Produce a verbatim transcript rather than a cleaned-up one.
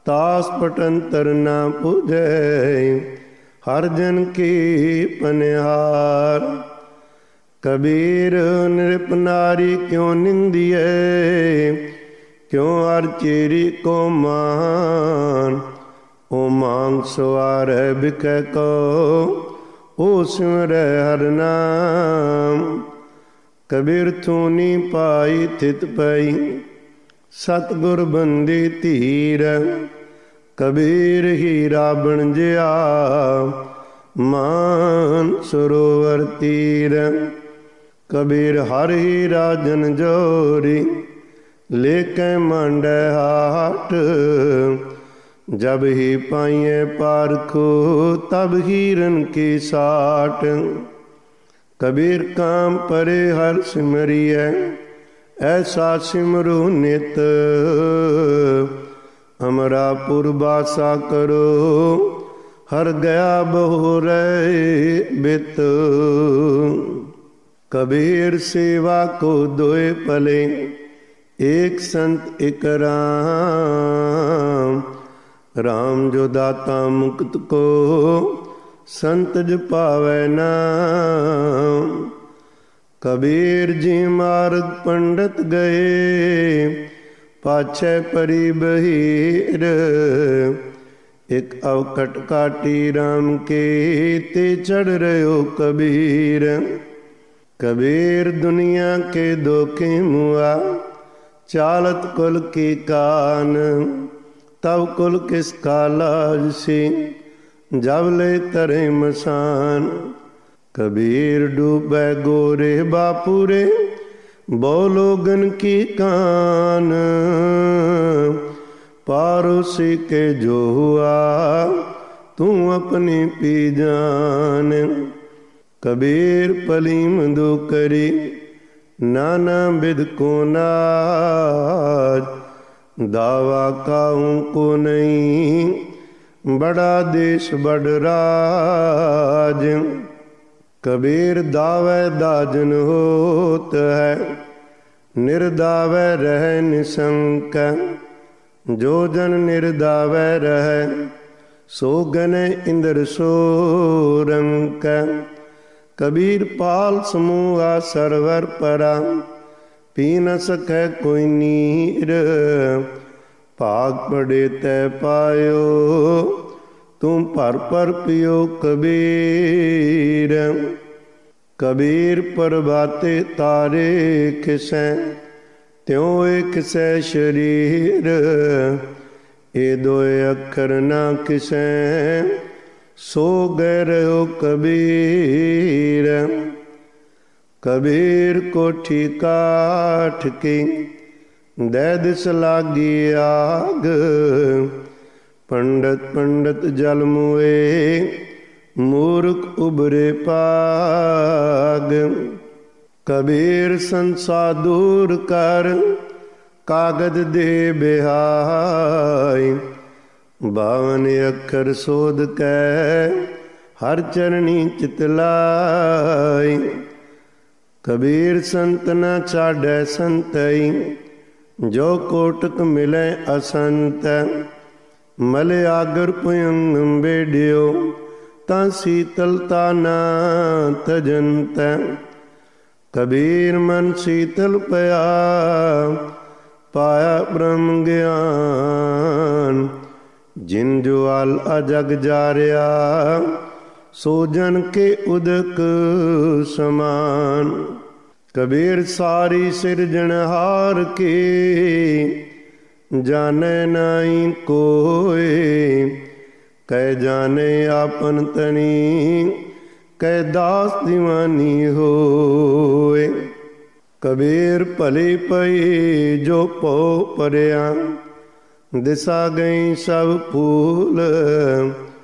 तास पटंतर न पुजै हर जन की पनिहार। कबीर नृप नारी क्यों निंदिए क्यों हर चेरी को मान। ओ मांग सवार बिकै को ओ सिमर हर नाम। कबीर थूनी पाई थित पई सतगुर बंदी धीर। कबीर हीरा बन जिया मान सरोवर तीर। कबीर हर ही राजन जोरी लेकै मांडै हाट। जब ही पाइए पारखो तब हीरन की साट। कबीर काम परे हर सिमरिए ऐसा सिमरु नित। अमरापुर बासा करो हर गया बहुरे बित। कबीर सेवा को दोए पले एक संत एक राम। राम जो दाता मुक्त को संत ज पावै नाम। कबीर जी मार्ग पंडित गए पाछे परी बहीर। एक अवकट काटी राम के ते चढ़ रहो कबीर। कबीर दुनिया के धोखे मुआ चालत कुल की कान। तब कुल किसका लाज सी जब ले तरे मसान। कबीर डूबे गोरे बापूरे बोलोगन की कान। पारोसी के जो हुआ तू अपनी पी जान। कबीर पलीम दो करी नाना बिद को नाज। दावा काहू को नहीं बड़ा देश बड़ राज। कबीर दावे दाजन होत है निर्दावे रह निशंक। जो जन निर्दावे रह सो गने इंद्र सोरंक। कबीर पाल समूहा सरवर परा पी न सकै कोई नीर। भाग पड़े तै पायो तुम पर पर पियो कबीर। कबीर प्रभाते तारे किसै त्यों किसै शरीर। ए दोए अखर ना किसै सो गए रहो कबीर। कबीर कोठी काठ की दै दिस लागी आग। पंडित पंडित जल मुए मूर्ख उबरे पाग। कबीर संसा दूर कर कागज दे बिहाय। बावन अखर सोध कै हर चरणी चितलाई। कबीर संत न छाड़ै संतई जो कोटक मिलै असंत। मले आगर पुयंग बेडियो तां शीतलता न तजंत। कबीर मन शीतल पया पाया ब्रह्म ज्ञान। जिन जो आल अजग जारिया सो जन के उदक समान। कबीर सारी सिरजनहार के जाने नाई कोय। कै जाने आपन तनी कै दास दीवानी होए। कबीर भले पई जो पौ परिया दिसा गई सब फूल।